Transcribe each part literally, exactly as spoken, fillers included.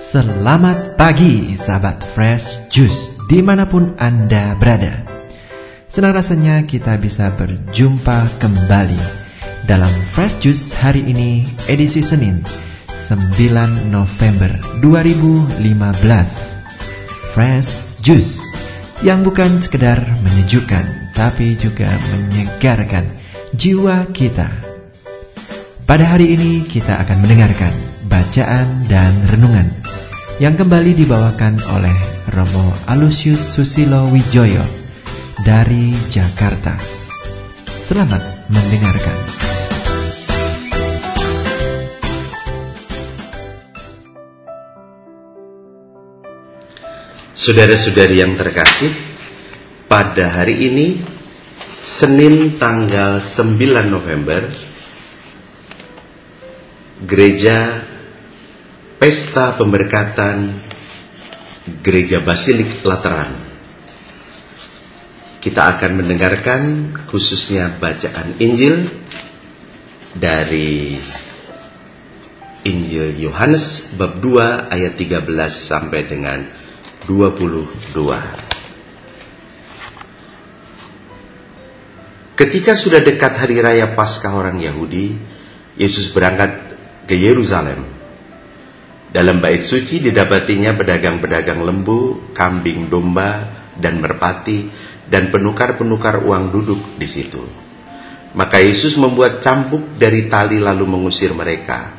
Selamat pagi sahabat Fresh Juice dimanapun Anda berada. Senang rasanya kita bisa berjumpa kembali dalam Fresh Juice hari ini edisi Senin sembilan November dua ribu lima belas. Fresh Juice yang bukan sekedar menyejukkan tapi juga menyegarkan jiwa kita. Pada hari ini kita akan mendengarkan bacaan dan renungan yang kembali dibawakan oleh Romo Alusius Susilo Wijoyo dari Jakarta. Selamat mendengarkan. Saudara-saudari yang terkasih, pada hari ini Senin tanggal sembilan November, Gereja Pesta Pemberkatan Gereja Basilik Lateran. Kita akan mendengarkan khususnya bacaan Injil dari Injil Yohanes bab dua ayat tiga belas sampai dengan dua puluh dua. Ketika sudah dekat hari raya Paskah orang Yahudi, Yesus berangkat ke Yerusalem. Dalam bait suci didapatinya pedagang-pedagang lembu, kambing domba, dan merpati, dan penukar-penukar uang duduk di situ. Maka Yesus membuat cambuk dari tali lalu mengusir mereka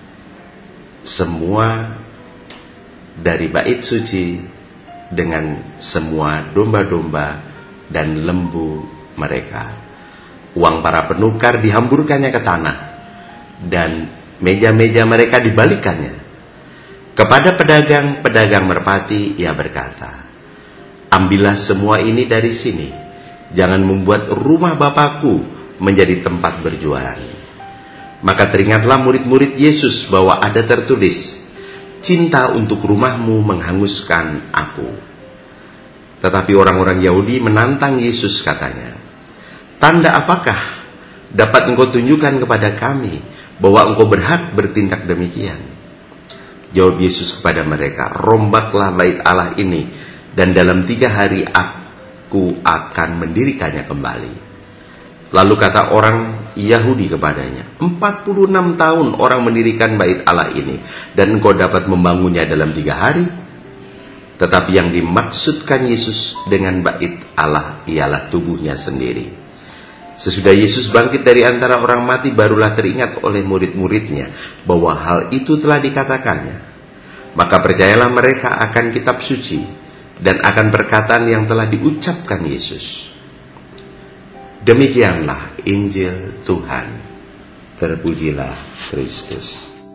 semua dari bait suci dengan semua domba-domba dan lembu mereka. Uang para penukar dihamburkannya ke tanah, dan meja-meja mereka dibalikannya. Kepada pedagang-pedagang merpati, ia berkata, "Ambillah semua ini dari sini. Jangan membuat rumah Bapakku menjadi tempat berjualan." Maka teringatlah murid-murid Yesus bahwa ada tertulis, "Cinta untuk rumahmu menghanguskan aku." Tetapi orang-orang Yahudi menantang Yesus, katanya, "Tanda apakah dapat engkau tunjukkan kepada kami bahwa engkau berhak bertindak demikian?" Jawab Yesus kepada mereka, "Rombaklah bait Allah ini, dan dalam tiga hari aku akan mendirikannya kembali." Lalu kata orang Yahudi kepadanya, empat puluh enam tahun orang mendirikan bait Allah ini, dan engkau dapat membangunnya dalam tiga hari?" Tetapi yang dimaksudkan Yesus dengan bait Allah ialah tubuhnya sendiri. Sesudah Yesus bangkit dari antara orang mati, barulah teringat oleh murid-muridnya bahwa hal itu telah dikatakannya. Maka percayalah mereka akan kitab suci dan akan perkataan yang telah diucapkan Yesus. Demikianlah Injil Tuhan. Terpujilah Kristus.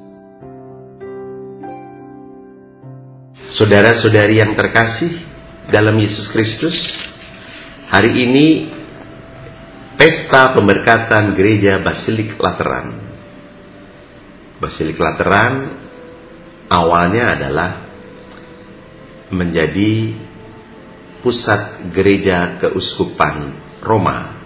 Saudara-saudari yang terkasih dalam Yesus Kristus, hari ini Pesta Pemberkatan Gereja Basilik Lateran. Basilik Lateran awalnya adalah menjadi pusat gereja keuskupan Roma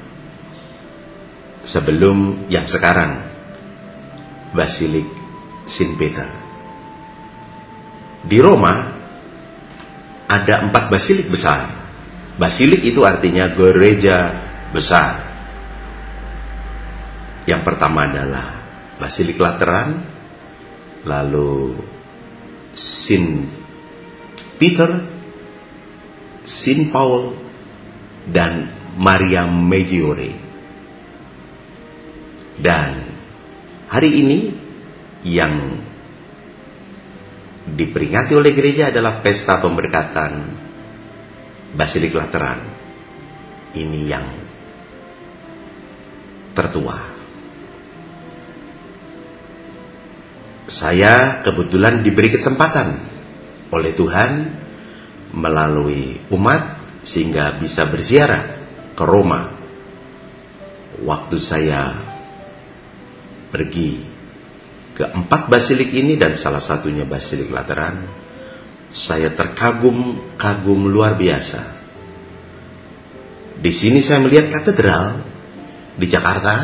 sebelum yang sekarang Basilik Saint Peter. Di Roma ada empat basilik besar. Basilik itu artinya gereja besar. Yang pertama adalah Basilik Lateran, lalu Saint Peter, Saint Paul, dan Maria Maggiore. Dan hari ini yang diperingati oleh gereja adalah Pesta Pemberkatan Basilik Lateran. Ini yang tertua. Saya kebetulan diberi kesempatan oleh Tuhan melalui umat sehingga bisa berziarah ke Roma. Waktu saya pergi ke empat basilik ini dan salah satunya Basilik Lateran, saya terkagum-kagum luar biasa. Di sini saya melihat katedral. Di Jakarta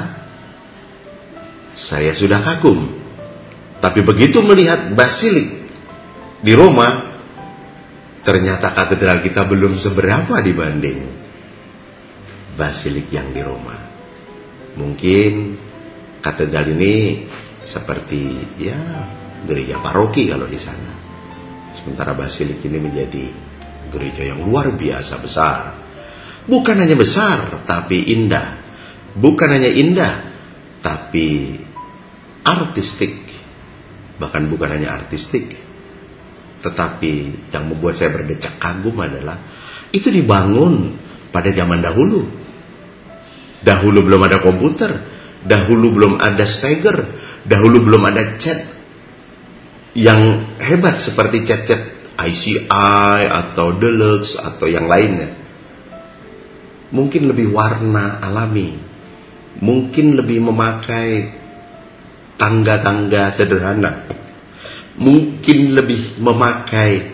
saya sudah kagum. Tapi begitu melihat basilik di Roma, ternyata katedral kita belum seberapa dibanding basilik yang di Roma. Mungkin katedral ini seperti ya gereja paroki kalau di sana. Sementara basilik ini menjadi gereja yang luar biasa besar. Bukan hanya besar, tapi indah. Bukan hanya indah, tapi artistik. Bahkan bukan hanya artistik, tetapi yang membuat saya berdecak kagum adalah itu dibangun pada zaman dahulu. Dahulu belum ada komputer, dahulu belum ada steger, dahulu belum ada cat yang hebat seperti cat-cat I C I atau Deluxe atau yang lainnya. Mungkin lebih warna alami, mungkin lebih memakai tangga-tangga sederhana, mungkin lebih memakai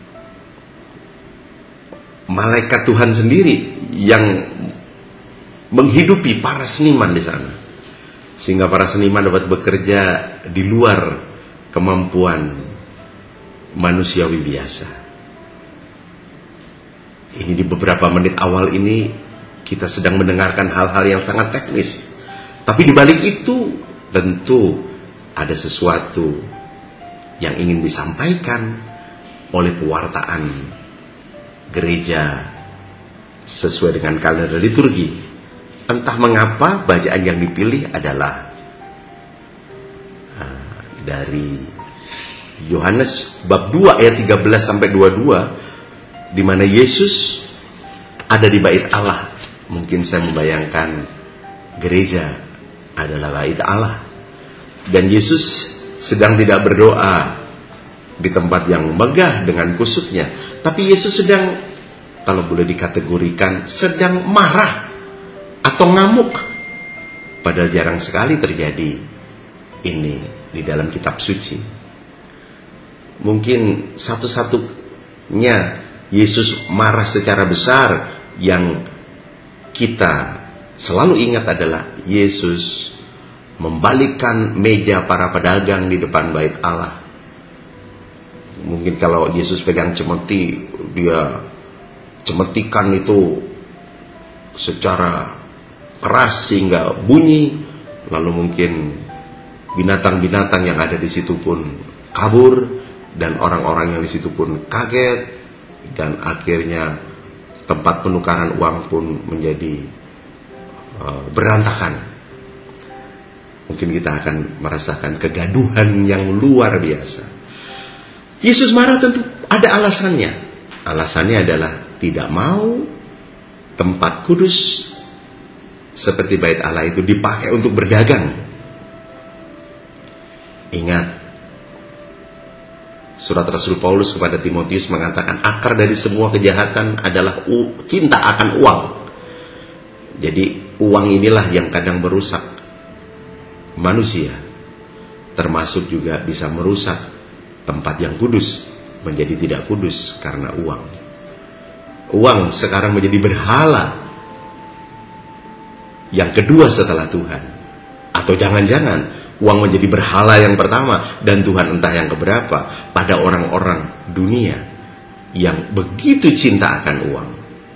malaikat Tuhan sendiri yang menghidupi para seniman di sana, sehingga para seniman dapat bekerja di luar kemampuan manusiawi biasa. Ini di beberapa menit awal ini kita sedang mendengarkan hal-hal yang sangat teknis, tapi di balik itu tentu ada sesuatu yang ingin disampaikan oleh pewartaan gereja sesuai dengan kalender liturgi. Entah mengapa bacaan yang dipilih adalah uh, dari Yohanes bab dua ayat tiga belas sampai dua puluh dua, di mana Yesus ada di bait Allah. Mungkin saya membayangkan gereja adalah bait Allah, dan Yesus sedang tidak berdoa di tempat yang megah dengan kusuknya, tapi Yesus sedang, kalau boleh dikategorikan, sedang marah atau ngamuk. Padahal jarang sekali terjadi ini di dalam kitab suci. Mungkin satu-satunya Yesus marah secara besar yang kita selalu ingat adalah Yesus membalikkan meja para pedagang di depan bait Allah. Mungkin kalau Yesus pegang cemeti, dia cemetikan itu secara keras sehingga bunyi, lalu mungkin binatang-binatang yang ada di situ pun kabur, dan orang-orang yang di situ pun kaget, dan akhirnya tempat penukaran uang pun menjadi uh, berantakan. Mungkin kita akan merasakan kegaduhan yang luar biasa. Yesus marah tentu ada alasannya. Alasannya adalah tidak mau tempat kudus seperti bait Allah itu dipakai untuk berdagang. Ingat, surat Rasul Paulus kepada Timotius mengatakan akar dari semua kejahatan adalah u- cinta akan uang. Jadi uang inilah yang kadang merusak manusia, termasuk juga bisa merusak tempat yang kudus menjadi tidak kudus karena uang. Uang sekarang menjadi berhala yang kedua setelah Tuhan. Atau jangan-jangan uang menjadi berhala yang pertama dan Tuhan entah yang keberapa pada orang-orang dunia yang begitu cinta akan uang.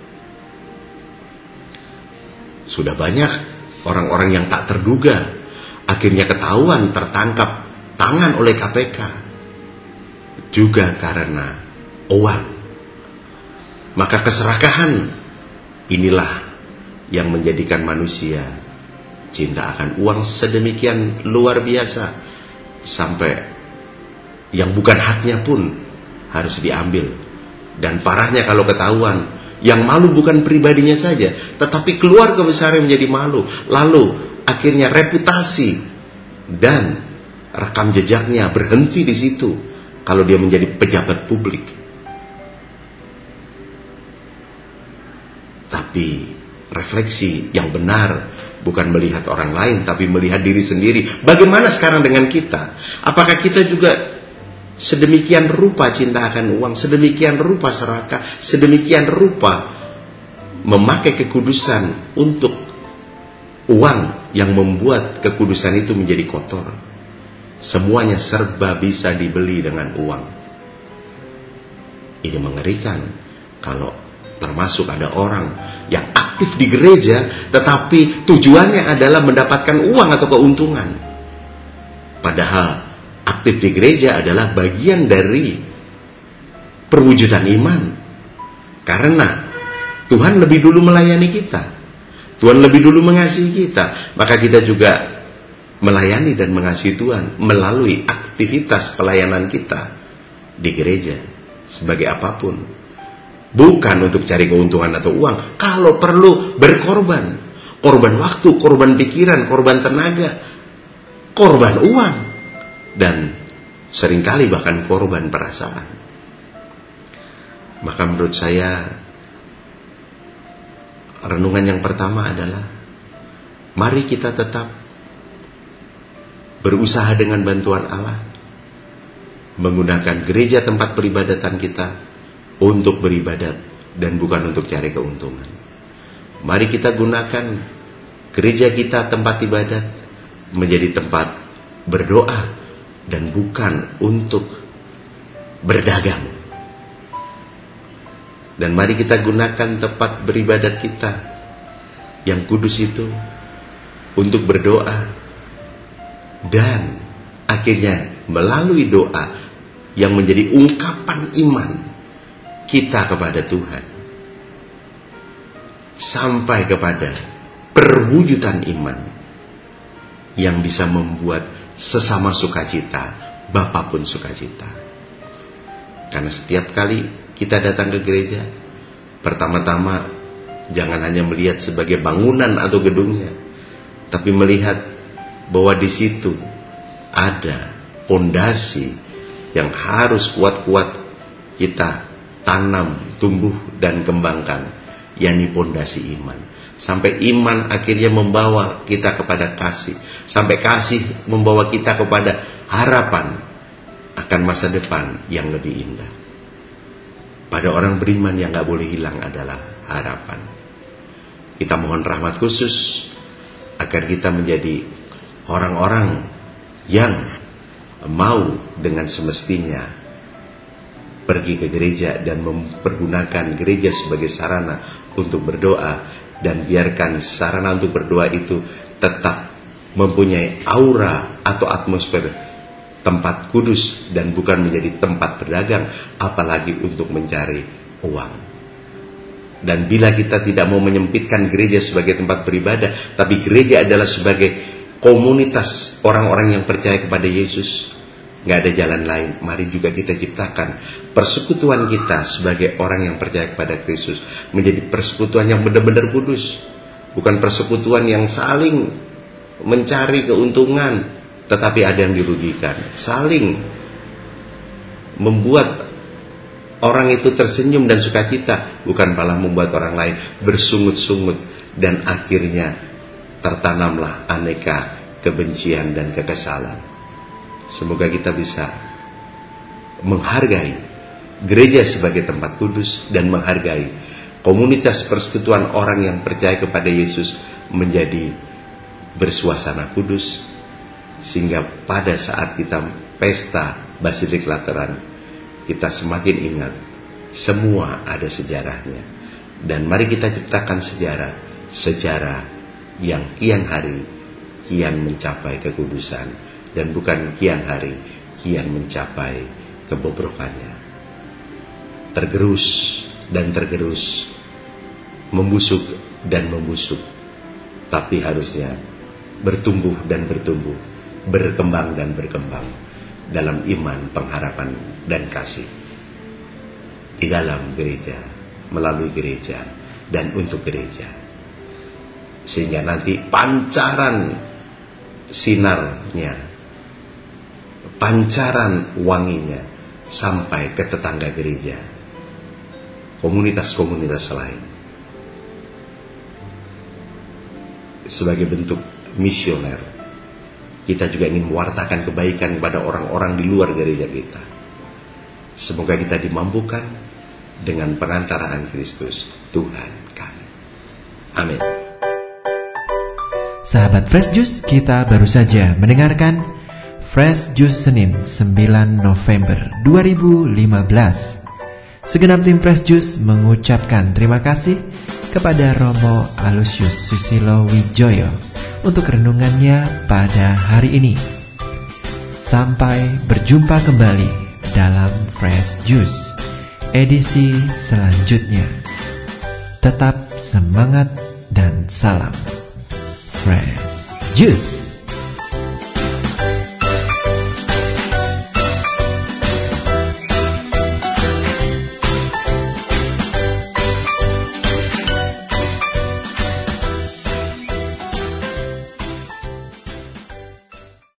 Sudah banyak orang-orang yang tak terduga akhirnya ketahuan, tertangkap tangan oleh K P K juga karena uang. Maka keserakahan inilah yang menjadikan manusia cinta akan uang sedemikian luar biasa, sampai yang bukan haknya pun harus diambil. Dan parahnya kalau ketahuan, yang malu bukan pribadinya saja, tetapi keluarga besar yang menjadi malu. Lalu akhirnya reputasi dan rekam jejaknya berhenti di situ kalau dia menjadi pejabat publik. Tapi refleksi yang benar bukan melihat orang lain, tapi melihat diri sendiri. Bagaimana sekarang dengan kita? Apakah kita juga sedemikian rupa cinta akan uang, sedemikian rupa serakah, sedemikian rupa memakai kekudusan untuk uang yang membuat kekudusan itu menjadi kotor? Semuanya serba bisa dibeli dengan uang. Ini mengerikan kalau termasuk ada orang yang aktif di gereja tetapi tujuannya adalah mendapatkan uang atau keuntungan. Padahal aktif di gereja adalah bagian dari perwujudan iman. Karena Tuhan lebih dulu melayani kita, Tuhan lebih dulu mengasihi kita, maka kita juga melayani dan mengasihi Tuhan melalui aktivitas pelayanan kita di gereja sebagai apapun. Bukan untuk cari keuntungan atau uang. Kalau perlu berkorban, korban waktu, korban pikiran, korban tenaga, korban uang, dan seringkali bahkan korban perasaan. Maka menurut saya, renungan yang pertama adalah mari kita tetap berusaha dengan bantuan Allah, menggunakan gereja tempat peribadatan kita untuk beribadat dan bukan untuk cari keuntungan. Mari kita gunakan gereja kita tempat ibadat menjadi tempat berdoa dan bukan untuk berdagang. Dan mari kita gunakan tempat beribadat kita yang kudus itu untuk berdoa, dan akhirnya melalui doa yang menjadi ungkapan iman kita kepada Tuhan, sampai kepada perwujudan iman yang bisa membuat sesama sukacita, Bapa pun sukacita. Karena setiap kali kita datang ke gereja, pertama-tama jangan hanya melihat sebagai bangunan atau gedungnya, tapi melihat bahwa di situ ada pondasi yang harus kuat-kuat kita tanam, tumbuh dan kembangkan, yakni pondasi iman. Sampai iman akhirnya membawa kita kepada kasih, sampai kasih membawa kita kepada harapan akan masa depan yang lebih indah. Pada orang beriman yang gak boleh hilang adalah harapan. Kita mohon rahmat khusus agar kita menjadi orang-orang yang mau dengan semestinya pergi ke gereja dan mempergunakan gereja sebagai sarana untuk berdoa, dan biarkan sarana untuk berdoa itu tetap mempunyai aura atau atmosfer tempat kudus dan bukan menjadi tempat berdagang, apalagi untuk mencari uang. Dan bila kita tidak mau menyempitkan gereja sebagai tempat beribadah, tapi gereja adalah sebagai komunitas orang-orang yang percaya kepada Yesus, gak ada jalan lain. Mari juga kita ciptakan persekutuan kita sebagai orang yang percaya kepada Kristus menjadi persekutuan yang benar-benar kudus, bukan persekutuan yang saling mencari keuntungan tetapi ada yang dirugikan, saling membuat orang itu tersenyum dan sukacita, bukan malah membuat orang lain bersungut-sungut, dan akhirnya tertanamlah aneka kebencian dan kekesalan. Semoga kita bisa menghargai gereja sebagai tempat kudus dan menghargai komunitas persekutuan orang yang percaya kepada Yesus menjadi bersuasana kudus, sehingga pada saat kita pesta Basilik Lateran, kita semakin ingat semua ada sejarahnya. Dan mari kita ciptakan sejarah, sejarah yang kian hari kian mencapai kekudusan, dan bukan kian hari kian mencapai kebobrokannya. Tergerus dan tergerus, membusuk dan membusuk, tapi harusnya bertumbuh dan bertumbuh, berkembang dan berkembang dalam iman, pengharapan dan kasih di dalam gereja, melalui gereja dan untuk gereja, sehingga nanti pancaran sinarnya, pancaran wanginya sampai ke tetangga gereja, komunitas-komunitas lain, sebagai bentuk misioner. Kita juga ingin mewartakan kebaikan kepada orang-orang di luar gereja kita. Semoga kita dimampukan dengan perantaraan Kristus Tuhan kami. Amin. Sahabat Fresh Juice, kita baru saja mendengarkan Fresh Juice Senin sembilan November dua ribu lima belas. Segenap tim Fresh Juice mengucapkan terima kasih kepada Romo Alusius Susilo Wijoyo untuk renungannya pada hari ini. Sampai berjumpa kembali dalam Fresh Juice edisi selanjutnya. Tetap semangat dan salam Fresh Juice.